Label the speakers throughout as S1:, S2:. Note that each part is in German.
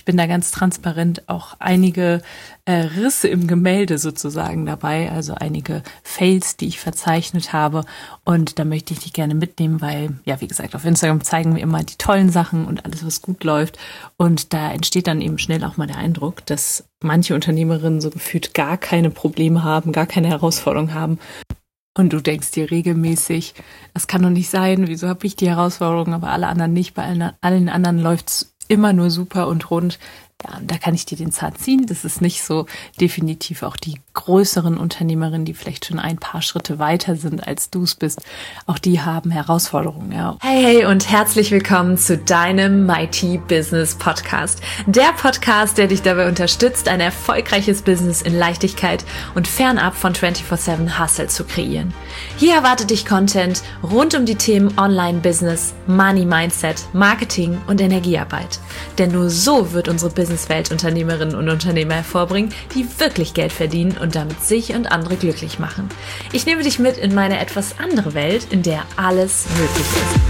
S1: bin da ganz transparent, auch einige Risse im Gemälde sozusagen dabei, also einige Fails, die ich verzeichnet habe. Und da möchte ich dich gerne mitnehmen, weil, ja, wie gesagt, auf Instagram zeigen wir immer die tollen Sachen und alles, was gut läuft. Und da entsteht dann eben schnell auch mal der Eindruck, dass manche Unternehmerinnen so gefühlt gar keine Probleme haben, gar keine Herausforderungen haben. Und du denkst dir regelmäßig, das kann doch nicht sein, wieso habe ich die Herausforderungen, aber alle anderen nicht, bei allen anderen läuft's immer nur super und rund. Ja, und da kann ich dir den Zahn ziehen. Das ist nicht so. Definitiv auch die größeren Unternehmerinnen, die vielleicht schon ein paar Schritte weiter sind, als du es bist, auch die haben Herausforderungen. Ja.
S2: Hey und herzlich willkommen zu deinem Mighty Business Podcast. Der Podcast, der dich dabei unterstützt, ein erfolgreiches Business in Leichtigkeit und fernab von 24/7 Hustle zu kreieren. Hier erwartet dich Content rund um die Themen Online-Business, Money-Mindset, Marketing und Energiearbeit. Denn nur so wird unsere Businesswelt Unternehmerinnen und Unternehmer hervorbringen, die wirklich Geld verdienen und damit sich und andere glücklich machen. Ich nehme dich mit in meine etwas andere Welt, in der alles möglich ist.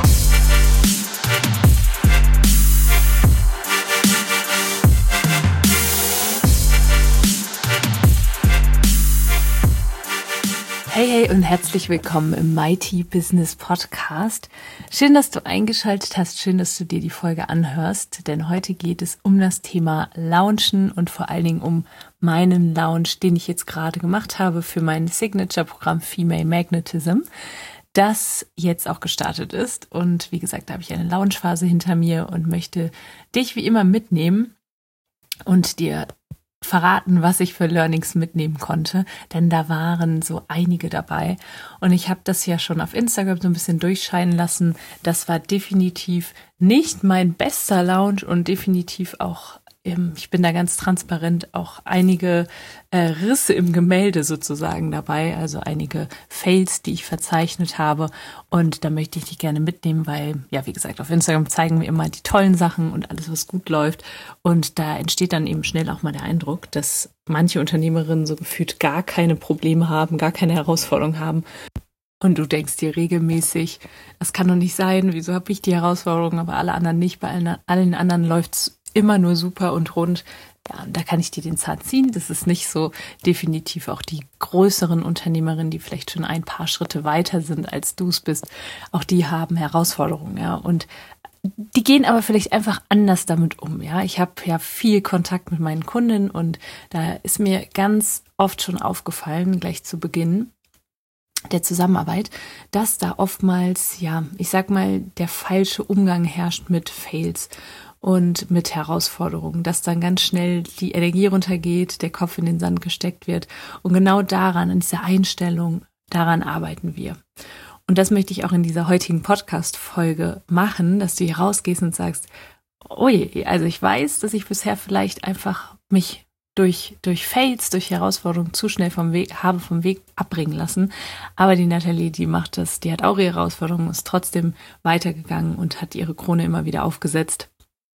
S1: Hey und herzlich willkommen im Mighty Business Podcast. Schön, dass du eingeschaltet hast, schön, dass du dir die Folge anhörst, denn heute geht es um das Thema Launchen und vor allen Dingen um meinen Launch, den ich jetzt gerade gemacht habe für mein Signature-Programm Female Magnetism, das jetzt auch gestartet ist. Und wie gesagt, da habe ich eine Launchphase hinter mir und möchte dich wie immer mitnehmen und dir verraten, was ich für Learnings mitnehmen konnte, denn da waren so einige dabei und ich habe das ja schon auf Instagram so ein bisschen durchscheinen lassen. Das war definitiv nicht mein bester Launch und definitiv auch, ich bin da ganz transparent, auch einige Risse im Gemälde sozusagen dabei, also einige Fails, die ich verzeichnet habe und da möchte ich dich gerne mitnehmen, weil, ja, wie gesagt, auf Instagram zeigen wir immer die tollen Sachen und alles, was gut läuft und da entsteht dann eben schnell auch mal der Eindruck, dass manche Unternehmerinnen so gefühlt gar keine Probleme haben, gar keine Herausforderungen haben. Und du denkst dir regelmäßig, das kann doch nicht sein, wieso habe ich die Herausforderungen, aber alle anderen nicht, bei allen anderen läuft's immer nur super und rund. Ja, und da kann ich dir den Zahn ziehen. Das ist nicht so. Definitiv auch die größeren Unternehmerinnen, die vielleicht schon ein paar Schritte weiter sind, als du es bist, auch die haben Herausforderungen. Ja, und die gehen aber vielleicht einfach anders damit um. Ja, ich habe ja viel Kontakt mit meinen Kundinnen und da ist mir ganz oft schon aufgefallen, gleich zu Beginn der Zusammenarbeit, dass da oftmals, ja, ich sag mal, der falsche Umgang herrscht mit Fails und mit Herausforderungen, dass dann ganz schnell die Energie runtergeht, der Kopf in den Sand gesteckt wird. Und genau daran, an dieser Einstellung, daran arbeiten wir. Und das möchte ich auch in dieser heutigen Podcast-Folge machen, dass du hier rausgehst und sagst, ui, also ich weiß, dass ich bisher vielleicht einfach mich durch Fails, durch Herausforderungen zu schnell vom Weg abbringen lassen. Aber die Nathalie, die macht das, die hat auch ihre Herausforderungen, ist trotzdem weitergegangen und hat ihre Krone immer wieder aufgesetzt.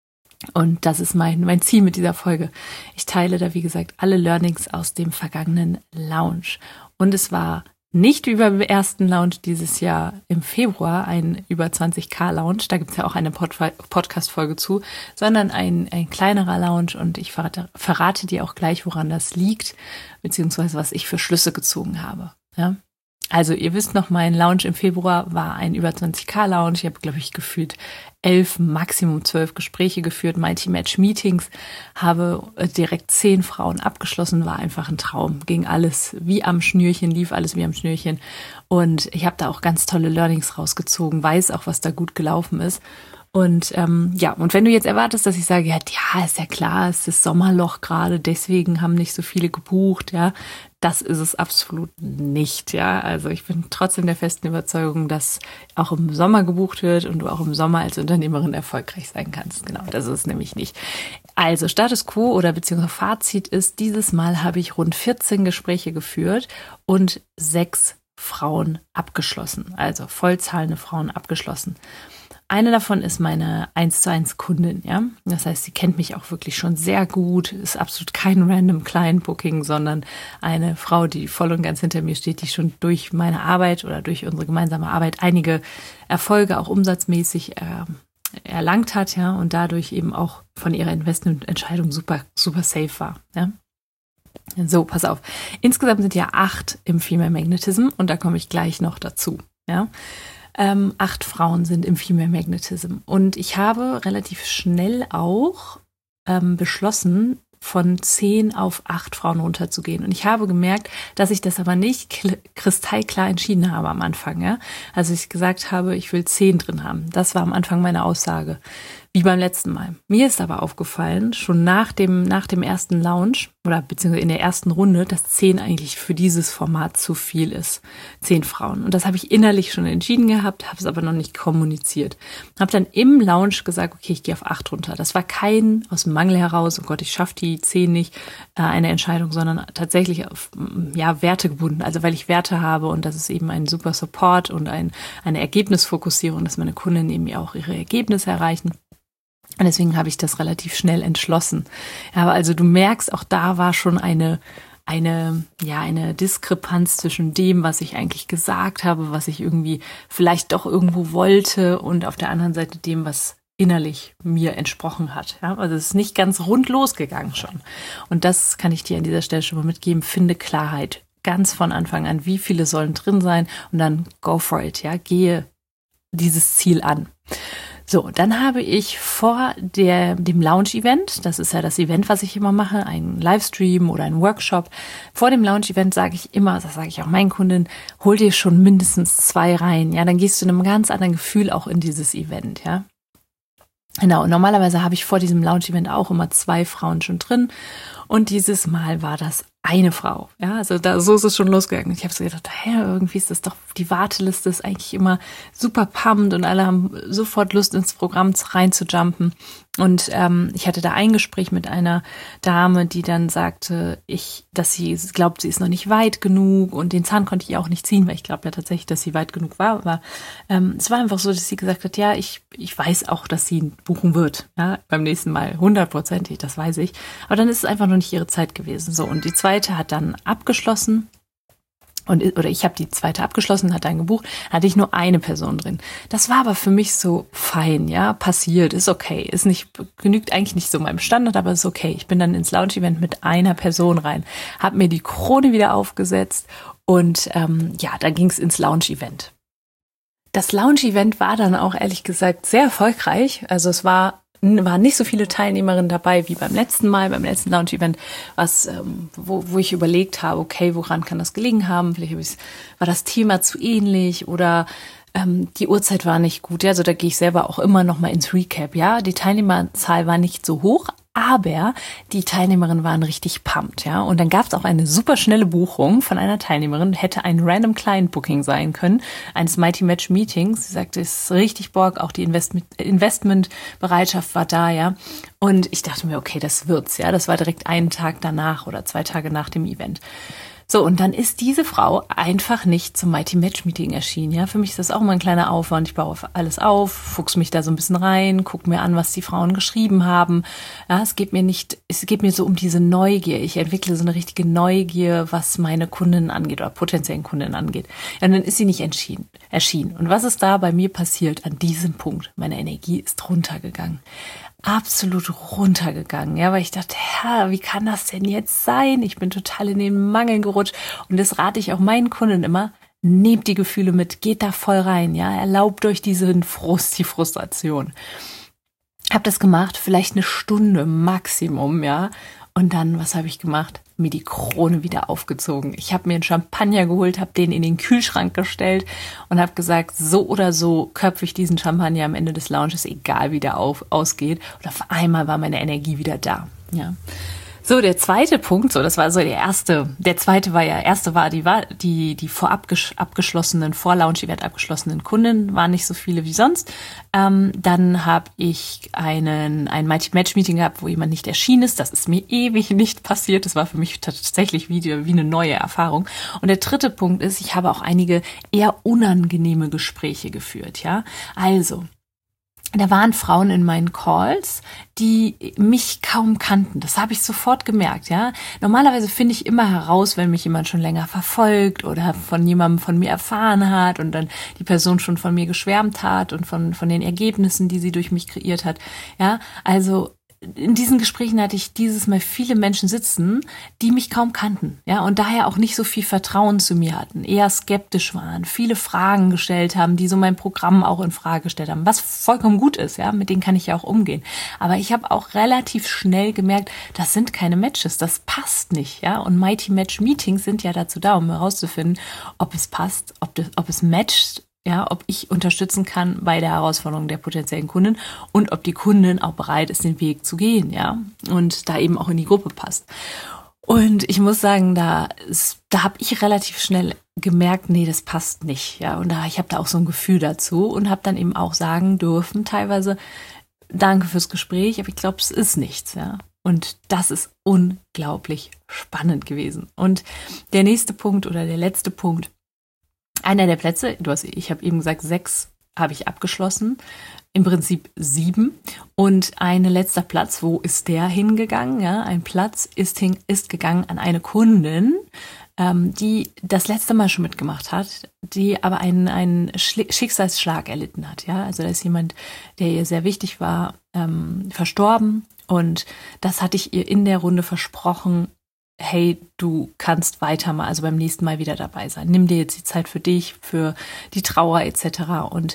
S1: Und das ist mein Ziel mit dieser Folge. Ich teile da, wie gesagt, alle Learnings aus dem vergangenen Launch. Und es war nicht wie beim ersten Launch dieses Jahr im Februar, ein über 20.000 Launch, da gibt's ja auch eine Podcast-Folge zu, sondern ein kleinerer Launch und ich verrate dir auch gleich, woran das liegt, beziehungsweise was ich für Schlüsse gezogen habe. Ja? Also ihr wisst noch, mein Launch im Februar war ein über 20.000 Launch. Ich habe, glaube ich, gefühlt 11, Maximum 12 Gespräche geführt, Multi-Match-Meetings, habe direkt 10 Frauen abgeschlossen, war einfach ein Traum. Ging alles wie am Schnürchen, lief alles wie am Schnürchen. Und ich habe da auch ganz tolle Learnings rausgezogen, weiß auch, was da gut gelaufen ist. Und ja, und wenn du jetzt erwartest, dass ich sage, ja, ist ja klar, es ist Sommerloch gerade, deswegen haben nicht so viele gebucht, ja, das ist es absolut nicht, ja. Also ich bin trotzdem der festen Überzeugung, dass auch im Sommer gebucht wird und du auch im Sommer als Unternehmerin erfolgreich sein kannst. Genau, das ist es nämlich nicht. Also Status Quo oder beziehungsweise Fazit ist, dieses Mal habe ich rund 14 Gespräche geführt und 6 Frauen abgeschlossen, also vollzahlende Frauen abgeschlossen. Eine davon ist meine 1:1 Kundin, ja. Das heißt, sie kennt mich auch wirklich schon sehr gut, ist absolut kein random Client-Booking, sondern eine Frau, die voll und ganz hinter mir steht, die schon durch meine Arbeit oder durch unsere gemeinsame Arbeit einige Erfolge auch umsatzmäßig erlangt hat, ja, und dadurch eben auch von ihrer Investmententscheidung super, super safe war, ja. So, pass auf. Insgesamt sind ja 8 im Female Magnetism und da komme ich gleich noch dazu, ja. 8 Frauen sind im Female Magnetism und ich habe relativ schnell auch beschlossen, von 10 auf 8 Frauen runterzugehen. Und ich habe gemerkt, dass ich das aber nicht kristallklar entschieden habe am Anfang. Ja? Also ich gesagt habe, ich will 10 drin haben. Das war am Anfang meine Aussage, wie beim letzten Mal. Mir ist aber aufgefallen, schon nach dem ersten Launch oder beziehungsweise in der ersten Runde, dass 10 eigentlich für dieses Format zu viel ist. 10 Frauen. Und das habe ich innerlich schon entschieden gehabt, habe es aber noch nicht kommuniziert. Habe dann im Launch gesagt, okay, ich gehe auf 8 runter. Das war kein aus dem Mangel heraus, oh Gott, ich schaffe die 10 nicht, eine Entscheidung, sondern tatsächlich auf Werte gebunden. Also weil ich Werte habe und das ist eben ein super Support und eine Ergebnisfokussierung, dass meine Kunden eben auch ihre Ergebnisse erreichen. Und deswegen habe ich das relativ schnell entschlossen. Ja, aber also du merkst, auch da war schon eine Diskrepanz zwischen dem, was ich eigentlich gesagt habe, was ich irgendwie vielleicht doch irgendwo wollte und auf der anderen Seite dem, was innerlich mir entsprochen hat. Ja, also es ist nicht ganz rund losgegangen schon. Und das kann ich dir an dieser Stelle schon mal mitgeben. Finde Klarheit ganz von Anfang an. Wie viele sollen drin sein? Und dann go for it. Ja, gehe dieses Ziel an. So, dann habe ich vor dem Launch-Event, das ist ja das Event, was ich immer mache, ein Livestream oder ein Workshop. Vor dem Launch-Event sage ich immer, das sage ich auch meinen Kunden, hol dir schon mindestens 2 rein. Ja, dann gehst du in einem ganz anderen Gefühl auch in dieses Event, ja. Genau, und normalerweise habe ich vor diesem Launch-Event auch immer 2 Frauen schon drin. Und dieses Mal war das eine Frau. Ja, also so ist es schon losgegangen. Ich habe so gedacht, irgendwie ist das doch, die Warteliste ist eigentlich immer super pumped und alle haben sofort Lust, ins Programm reinzujumpen. Und ich hatte da ein Gespräch mit einer Dame, die dann sagte, dass sie glaubt, sie ist noch nicht weit genug und den Zahn konnte ich auch nicht ziehen, weil ich glaube ja tatsächlich, dass sie weit genug war. Aber es war einfach so, dass sie gesagt hat, ja, ich weiß auch, dass sie buchen wird. Ja, beim nächsten Mal 100%, das weiß ich. Aber dann ist es einfach noch nicht ihre Zeit gewesen. So, und die zweite hat dann abgeschlossen. Oder ich habe die zweite abgeschlossen, hat dann gebucht, hatte ich nur eine Person drin. Das war aber für mich so fein, ja, passiert, ist okay, genügt eigentlich nicht so meinem Standard, aber ist okay. Ich bin dann ins Launch-Event mit einer Person rein, habe mir die Krone wieder aufgesetzt und dann ging es ins Launch-Event. Das Launch-Event war dann auch ehrlich gesagt sehr erfolgreich, also es waren nicht so viele Teilnehmerinnen dabei wie beim letzten Launch-Event, wo ich überlegt habe, okay, woran kann das gelegen haben? Vielleicht war das Thema zu ähnlich oder die Uhrzeit war nicht gut. Ja, also da gehe ich selber auch immer noch mal ins Recap. Ja, die Teilnehmerzahl war nicht so hoch, aber die Teilnehmerinnen waren richtig pumped, ja. Und dann gab es auch eine super schnelle Buchung von einer Teilnehmerin, hätte ein Random Client Booking sein können, eines Mighty Match Meetings. Sie sagte, es ist richtig Bock, auch die Investmentbereitschaft war da, ja. Und ich dachte mir, okay, das wird's, ja. Das war direkt einen Tag danach oder 2 Tage nach dem Event. So, und dann ist diese Frau einfach nicht zum Mighty Match Meeting erschienen. Ja, für mich ist das auch mal ein kleiner Aufwand. Ich baue alles auf, fuchs mich da so ein bisschen rein, gucke mir an, was die Frauen geschrieben haben. Ja, es geht mir so um diese Neugier. Ich entwickle so eine richtige Neugier, was meine Kundinnen angeht oder potenziellen Kundinnen angeht. Ja, und dann ist sie nicht erschienen. Und was ist da bei mir passiert an diesem Punkt? Meine Energie ist runtergegangen. Absolut runtergegangen, ja, weil ich dachte, wie kann das denn jetzt sein? Ich bin total in den Mangel gerutscht und das rate ich auch meinen Kunden immer, nehmt die Gefühle mit, geht da voll rein, ja, erlaubt euch die Frustration. Hab das gemacht, vielleicht 1 Stunde Maximum, ja, und dann, was habe ich gemacht? Mir die Krone wieder aufgezogen. Ich habe mir einen Champagner geholt, habe den in den Kühlschrank gestellt und habe gesagt, so oder so köpfe ich diesen Champagner am Ende des Launches, egal wie der ausgeht. Und auf einmal war meine Energie wieder da. Ja. So, der zweite Punkt, das war so der erste. Der zweite war die vor Launch-Event abgeschlossenen Kunden, waren nicht so viele wie sonst. Dann habe ich ein Mighty Match Meeting gehabt, wo jemand nicht erschienen ist. Das ist mir ewig nicht passiert. Das war für mich tatsächlich wie eine neue Erfahrung. Und der dritte Punkt ist, ich habe auch einige eher unangenehme Gespräche geführt, ja. Also, da waren Frauen in meinen Calls, die mich kaum kannten. Das habe ich sofort gemerkt, ja. Normalerweise finde ich immer heraus, wenn mich jemand schon länger verfolgt oder von jemandem von mir erfahren hat und dann die Person schon von mir geschwärmt hat und von den Ergebnissen, die sie durch mich kreiert hat, ja. Also in diesen Gesprächen hatte ich dieses Mal viele Menschen sitzen, die mich kaum kannten, ja, und daher auch nicht so viel Vertrauen zu mir hatten, eher skeptisch waren, viele Fragen gestellt haben, die so mein Programm auch in Frage gestellt haben, was vollkommen gut ist, ja, mit denen kann ich ja auch umgehen. Aber ich habe auch relativ schnell gemerkt, das sind keine Matches, das passt nicht, ja, und Mighty Match Meetings sind ja dazu da, um herauszufinden, ob es passt, ob es matcht, ja, ob ich unterstützen kann bei der Herausforderung der potenziellen Kunden und ob die Kundin auch bereit ist, den Weg zu gehen, ja, und da eben auch in die Gruppe passt. Und ich muss sagen, da habe ich relativ schnell gemerkt, nee, das passt nicht, ja, und ich habe da auch so ein Gefühl dazu und habe dann eben auch sagen dürfen, teilweise, danke fürs Gespräch, aber ich glaube, es ist nichts, ja. Und das ist unglaublich spannend gewesen. Und der nächste Punkt oder der letzte Punkt, einer der Plätze, ich habe eben gesagt, 6 habe ich abgeschlossen, im Prinzip 7. Und ein letzter Platz, wo ist der hingegangen? Ja, ein Platz ist gegangen an eine Kundin, die das letzte Mal schon mitgemacht hat, die aber einen Schicksalsschlag erlitten hat. Ja, also da ist jemand, der ihr sehr wichtig war, verstorben. Und das hatte ich ihr in der Runde versprochen, hey, du kannst also beim nächsten Mal wieder dabei sein. Nimm dir jetzt die Zeit für dich, für die Trauer etc. Und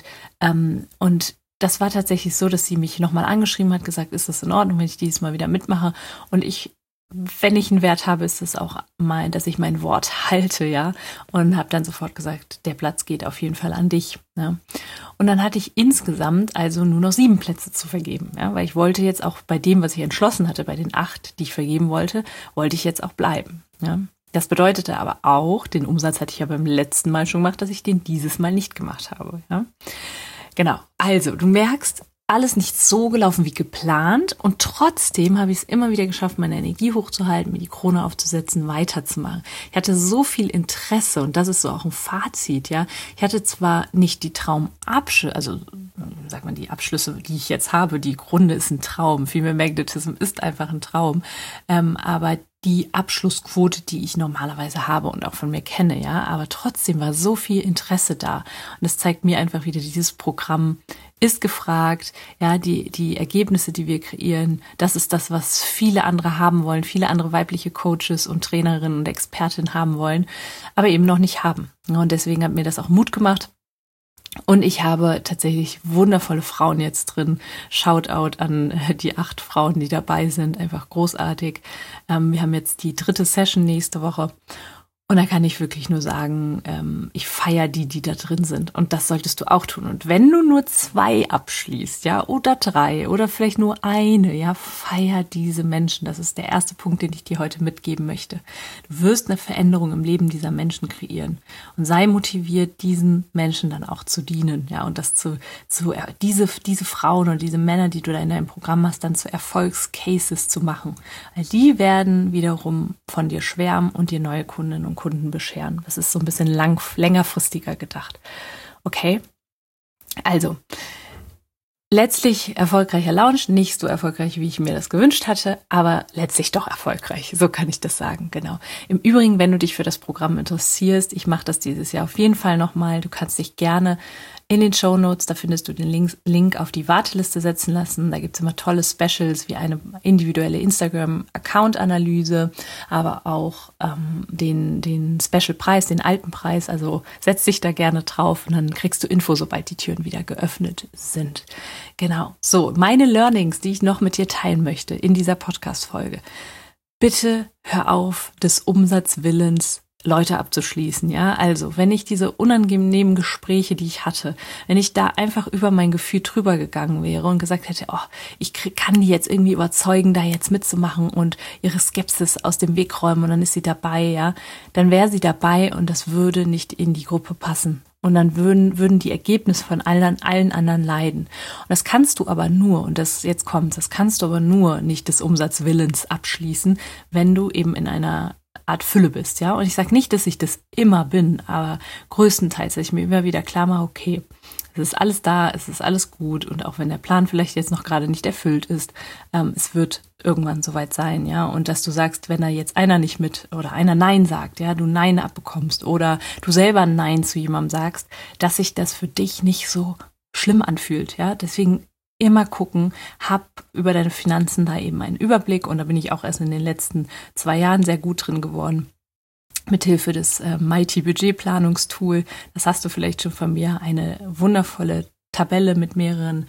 S1: das war tatsächlich so, dass sie mich nochmal angeschrieben hat, gesagt, ist das in Ordnung, wenn ich dieses Mal wieder mitmache? Und wenn ich einen Wert habe, ist es auch mal, dass ich mein Wort halte, ja. Und habe dann sofort gesagt, der Platz geht auf jeden Fall an dich. Ja? Und dann hatte ich insgesamt also nur noch 7 Plätze zu vergeben, ja, weil ich wollte jetzt auch bei dem, was ich entschlossen hatte, bei den 8, die ich vergeben wollte ich jetzt auch bleiben. Ja? Das bedeutete aber auch, den Umsatz hatte ich ja beim letzten Mal schon gemacht, dass ich den dieses Mal nicht gemacht habe. Ja? Genau. Also, du merkst, alles nicht so gelaufen wie geplant und trotzdem habe ich es immer wieder geschafft, meine Energie hochzuhalten, mir die Krone aufzusetzen, weiterzumachen. Ich hatte so viel Interesse und das ist so auch ein Fazit, ja. Ich hatte zwar nicht die Traumabschlüsse, also sagt man die Abschlüsse, die ich jetzt habe, die Grunde ist ein Traum, Female Magnetism ist einfach ein Traum, aber die Abschlussquote, die ich normalerweise habe und auch von mir kenne, ja, aber trotzdem war so viel Interesse da und das zeigt mir einfach wieder, dieses Programm ist gefragt, ja, die Ergebnisse, die wir kreieren, das ist das, was viele andere haben wollen, viele andere weibliche Coaches und Trainerinnen und Expertinnen haben wollen, aber eben noch nicht haben. Und deswegen hat mir das auch Mut gemacht. Und ich habe tatsächlich wundervolle Frauen jetzt drin. Shoutout an die 8 Frauen, die dabei sind. Einfach großartig. Wir haben jetzt die 3. Session nächste Woche. Und da kann ich wirklich nur sagen, ich feiere die da drin sind. Und das solltest du auch tun. Und wenn du nur 2 abschließt, ja, oder 3 oder vielleicht nur eine, ja, feier diese Menschen. Das ist der erste Punkt, den ich dir heute mitgeben möchte. Du wirst eine Veränderung im Leben dieser Menschen kreieren. Und sei motiviert, diesen Menschen dann auch zu dienen, ja, und das diese Frauen und diese Männer, die du da in deinem Programm hast, dann zu Erfolgscases zu machen. Weil die werden wiederum von dir schwärmen und dir neue Kundinnen und Kunden bescheren. Das ist so ein bisschen längerfristiger gedacht. Okay? Also, letztlich erfolgreicher Launch, nicht so erfolgreich, wie ich mir das gewünscht hatte, aber letztlich doch erfolgreich. So kann ich das sagen, genau. Im Übrigen, wenn du dich für das Programm interessierst, ich mache das dieses Jahr auf jeden Fall nochmal. Du kannst dich gerne in den Shownotes, da findest du den Link auf die Warteliste setzen lassen. Da gibt's immer tolle Specials wie eine individuelle Instagram-Account-Analyse, aber auch den Special-Preis, den alten Preis. Also setz dich da gerne drauf und dann kriegst du Info, sobald die Türen wieder geöffnet sind. Genau. So, meine Learnings, die ich noch mit dir teilen möchte in dieser Podcast-Folge. Bitte hör auf, des Umsatzwillens Leute abzuschließen, ja. Also, wenn ich diese unangenehmen Gespräche, die ich hatte, wenn ich da einfach über mein Gefühl drüber gegangen wäre und gesagt hätte, oh, ich kann die jetzt irgendwie überzeugen, da jetzt mitzumachen und ihre Skepsis aus dem Weg räumen und dann ist sie dabei, ja, dann wäre sie dabei und das würde nicht in die Gruppe passen. Und dann würden die Ergebnisse von allen anderen leiden. Und das kannst du aber nur, und das kannst du aber nur nicht des Umsatzwillens abschließen, wenn du eben in einer Art Fülle bist, ja. Und ich sage nicht, dass ich das immer bin, aber größtenteils, dass ich mir immer wieder klar mache, okay, es ist alles da, es ist alles gut und auch wenn der Plan vielleicht jetzt noch gerade nicht erfüllt ist, es wird irgendwann soweit sein, ja. Und dass du sagst, wenn da jetzt einer nicht mit oder einer Nein sagt, ja, du Nein abbekommst oder du selber Nein zu jemandem sagst, dass sich das für dich nicht so schlimm anfühlt, ja. Deswegen immer gucken, hab über deine Finanzen da eben einen Überblick und da bin ich auch erst in den letzten 2 Jahren sehr gut drin geworden. Mithilfe des Mighty Budgetplanungstool, das hast du vielleicht schon von mir, eine wundervolle Tabelle mit mehreren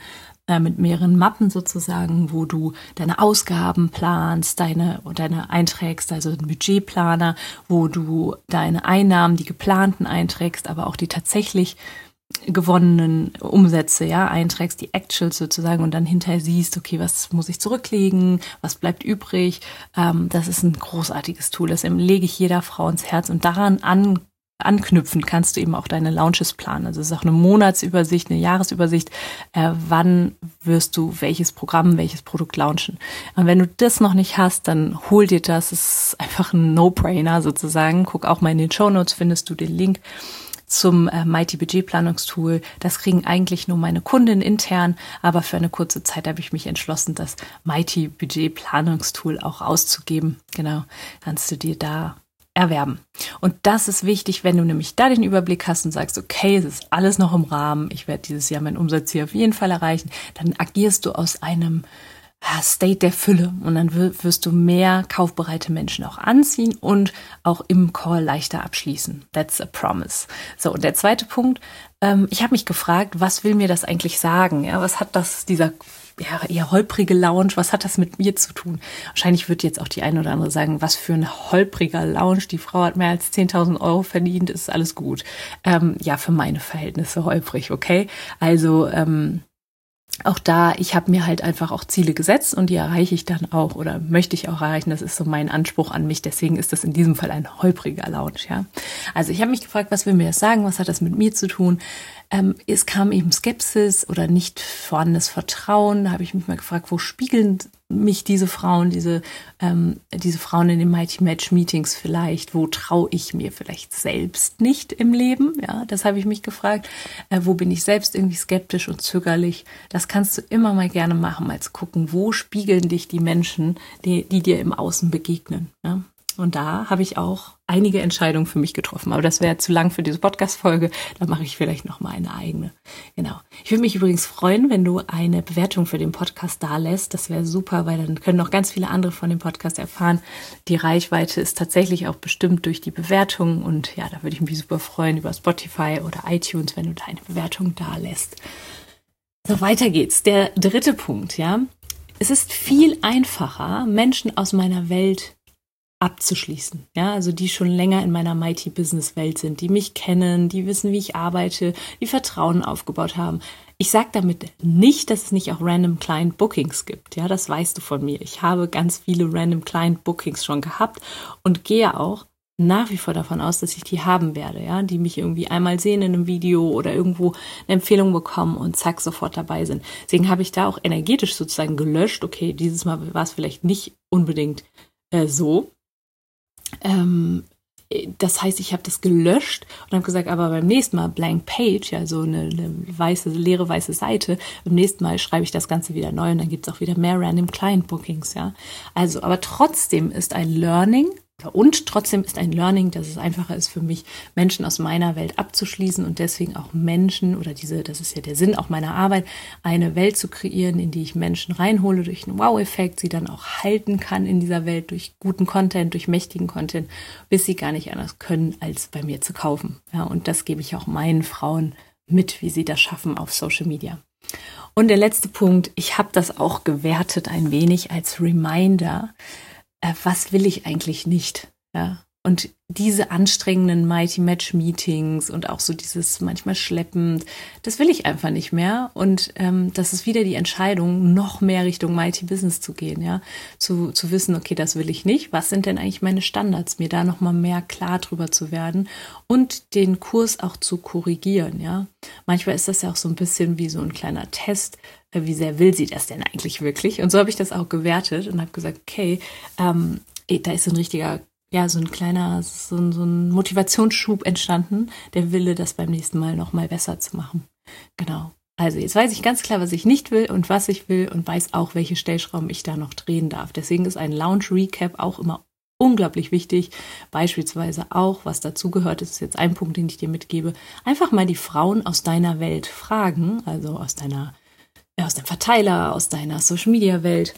S1: Mappen sozusagen, wo du deine Ausgaben planst, deine einträgst, also ein Budgetplaner, wo du deine Einnahmen, die geplanten einträgst, aber auch die tatsächlich gewonnenen Umsätze, ja, einträgst, die Actuals sozusagen und dann hinterher siehst, okay, was muss ich zurücklegen, was bleibt übrig. Das ist ein großartiges Tool, das lege ich jeder Frau ins Herz und daran anknüpfen kannst du eben auch deine Launches planen. Also es ist auch eine Monatsübersicht, eine Jahresübersicht, wann wirst du welches Programm, welches Produkt launchen. Und wenn du das noch nicht hast, dann hol dir das. Es ist einfach ein No-Brainer sozusagen. Guck auch mal in den Shownotes, findest du den Link zum Mighty Budgetplanungstool. Das kriegen eigentlich nur meine Kunden intern, aber für eine kurze Zeit habe ich mich entschlossen, das Mighty Budgetplanungstool auch auszugeben. Genau, kannst du dir da erwerben. Und das ist wichtig, wenn du nämlich da den Überblick hast und sagst, okay, es ist alles noch im Rahmen, ich werde dieses Jahr meinen Umsatz hier auf jeden Fall erreichen, dann agierst du aus einem State der Fülle und dann wirst du mehr kaufbereite Menschen auch anziehen und auch im Call leichter abschließen. That's a promise. So, und der zweite Punkt, ich habe mich gefragt, was will mir das eigentlich sagen? Ja, was hat dieser eher holprige Lounge, was hat das mit mir zu tun? Wahrscheinlich wird jetzt auch die eine oder andere sagen, was für ein holpriger Lounge, die Frau hat mehr als 10.000 Euro verdient, ist alles gut. Ja, für meine Verhältnisse holprig, okay? Also, auch da, ich habe mir halt einfach auch Ziele gesetzt und die erreiche ich dann auch oder möchte ich auch erreichen. Das ist so mein Anspruch an mich. Deswegen ist das in diesem Fall ein holpriger Lounge, ja. Also ich habe mich gefragt, was will mir das sagen? Was hat das mit mir zu tun? Es kam eben Skepsis oder nicht vorhandenes Vertrauen. Da habe ich mich mal gefragt, wo spiegeln mich diese Frauen, diese Frauen in den Mighty Match Meetings vielleicht? Wo traue ich mir vielleicht selbst nicht im Leben? Ja, das habe ich mich gefragt. Wo bin ich selbst irgendwie skeptisch und zögerlich? Das kannst du immer mal gerne machen, mal zu gucken, wo spiegeln dich die Menschen, die dir im Außen begegnen. Ja? Und da habe ich auch einige Entscheidungen für mich getroffen. Aber das wäre zu lang für diese Podcast-Folge. Da mache ich vielleicht noch mal eine eigene. Genau. Ich würde mich übrigens freuen, wenn du eine Bewertung für den Podcast da lässt. Das wäre super, weil dann können noch ganz viele andere von dem Podcast erfahren. Die Reichweite ist tatsächlich auch bestimmt durch die Bewertung. Und ja, da würde ich mich super freuen über Spotify oder iTunes, wenn du deine Bewertung da lässt. So, weiter geht's. Der dritte Punkt, ja. Es ist viel einfacher, Menschen aus meiner Welt abzuschließen, ja, also die schon länger in meiner Mighty Business Welt sind, die mich kennen, die wissen, wie ich arbeite, die Vertrauen aufgebaut haben. Ich sage damit nicht, dass es nicht auch Random Client Bookings gibt, ja, das weißt du von mir. Ich habe ganz viele Random Client Bookings schon gehabt und gehe auch nach wie vor davon aus, dass ich die haben werde, ja, die mich irgendwie einmal sehen in einem Video oder irgendwo eine Empfehlung bekommen und zack, sofort dabei sind. Deswegen habe ich da auch energetisch sozusagen gelöscht. Okay, dieses Mal war es vielleicht nicht unbedingt so. Das heißt, ich habe das gelöscht und habe gesagt, aber beim nächsten Mal Blank Page, ja, so eine leere weiße Seite, beim nächsten Mal schreibe ich das Ganze wieder neu und dann gibt es auch wieder mehr Random Client Bookings, ja. Also, aber trotzdem ist ein Learning, dass es einfacher ist für mich, Menschen aus meiner Welt abzuschließen und deswegen auch Menschen oder das ist ja der Sinn auch meiner Arbeit, eine Welt zu kreieren, in die ich Menschen reinhole durch einen Wow-Effekt, sie dann auch halten kann in dieser Welt durch guten Content, durch mächtigen Content, bis sie gar nicht anders können, als bei mir zu kaufen. Ja, und das gebe ich auch meinen Frauen mit, wie sie das schaffen auf Social Media. Und der letzte Punkt, ich habe das auch gewertet ein wenig als Reminder, was will ich eigentlich nicht? Ja? Und diese anstrengenden Mighty Match Meetings und auch so dieses manchmal schleppend, das will ich einfach nicht mehr. Und das ist wieder die Entscheidung, noch mehr Richtung Mighty Business zu gehen, ja, zu wissen, okay, das will ich nicht. Was sind denn eigentlich meine Standards? Mir da noch mal mehr klar drüber zu werden und den Kurs auch zu korrigieren, ja. Manchmal ist das ja auch so ein bisschen wie so ein kleiner Test. Wie sehr will sie das denn eigentlich wirklich? Und so habe ich das auch gewertet und habe gesagt, okay, da ist so ein richtiger so ein kleiner, so ein Motivationsschub entstanden, der Wille, das beim nächsten Mal noch mal besser zu machen. Genau. Also jetzt weiß ich ganz klar, was ich nicht will und was ich will und weiß auch, welche Stellschrauben ich da noch drehen darf. Deswegen ist ein Lounge-Recap auch immer unglaublich wichtig. Beispielsweise auch, was dazugehört, ist jetzt ein Punkt, den ich dir mitgebe, einfach mal die Frauen aus deiner Welt fragen, also aus dem Verteiler, aus deiner Social-Media-Welt,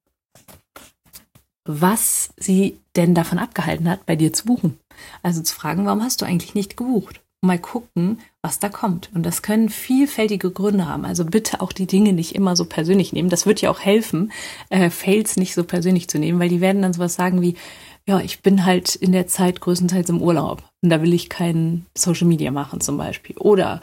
S1: was sie denn davon abgehalten hat, bei dir zu buchen. Also zu fragen, warum hast du eigentlich nicht gebucht? Mal gucken, was da kommt. Und das können vielfältige Gründe haben. Also bitte auch die Dinge nicht immer so persönlich nehmen. Das wird ja auch helfen, Fails nicht so persönlich zu nehmen, weil die werden dann sowas sagen wie, ja, ich bin halt in der Zeit größtenteils im Urlaub und da will ich kein Social Media machen zum Beispiel. Oder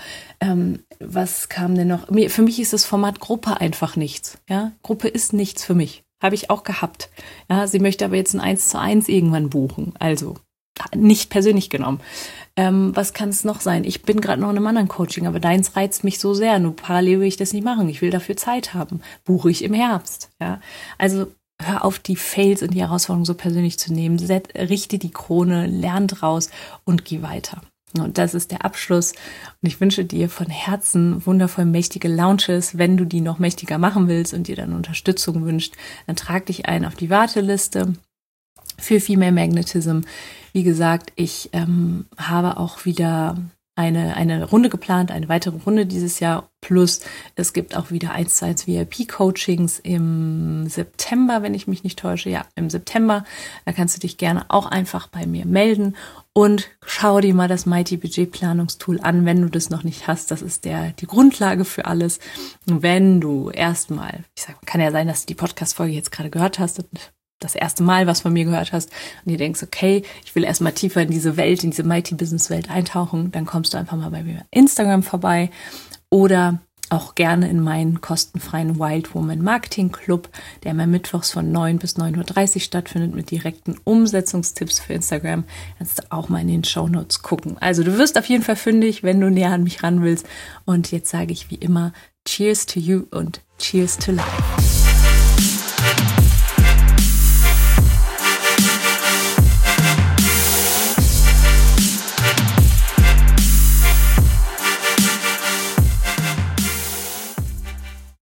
S1: was kam denn noch? Für mich ist das Format Gruppe einfach nichts. Ja? Gruppe ist nichts für mich. Habe ich auch gehabt. Ja, sie möchte aber jetzt ein 1:1 irgendwann buchen. Also nicht persönlich genommen. Was kann es noch sein? Ich bin gerade noch in einem anderen Coaching, aber deins reizt mich so sehr. Nur parallel will ich das nicht machen. Ich will dafür Zeit haben. Buche ich im Herbst. Ja, also hör auf, die Fails und die Herausforderungen so persönlich zu nehmen. Richte die Krone, lern draus und geh weiter. Und das ist der Abschluss. Und ich wünsche dir von Herzen wundervoll mächtige Launches. Wenn du die noch mächtiger machen willst und dir dann Unterstützung wünscht, dann trag dich ein auf die Warteliste für Female Magnetism. Wie gesagt, ich habe auch wieder eine Runde geplant, eine weitere Runde dieses Jahr. Plus es gibt auch wieder 1:1 VIP-Coachings im September, wenn ich mich nicht täusche. Ja, im September. Da kannst du dich gerne auch einfach bei mir melden und schau dir mal das Mighty Budget Planungstool an, wenn du das noch nicht hast. Das ist die Grundlage für alles. Und wenn du erstmal, kann ja sein, dass du die Podcast-Folge jetzt gerade gehört hast und das erste Mal was von mir gehört hast und dir denkst, okay, ich will erstmal tiefer in diese Welt, in diese Mighty Business Welt eintauchen, dann kommst du einfach mal bei mir Instagram vorbei oder auch gerne in meinen kostenfreien Wild Woman Marketing Club, der immer mittwochs von 9 bis 9:30 Uhr stattfindet mit direkten Umsetzungstipps für Instagram. Kannst du auch mal in den Shownotes gucken. Also du wirst auf jeden Fall fündig, wenn du näher an mich ran willst. Und jetzt sage ich wie immer, Cheers to you und Cheers to life.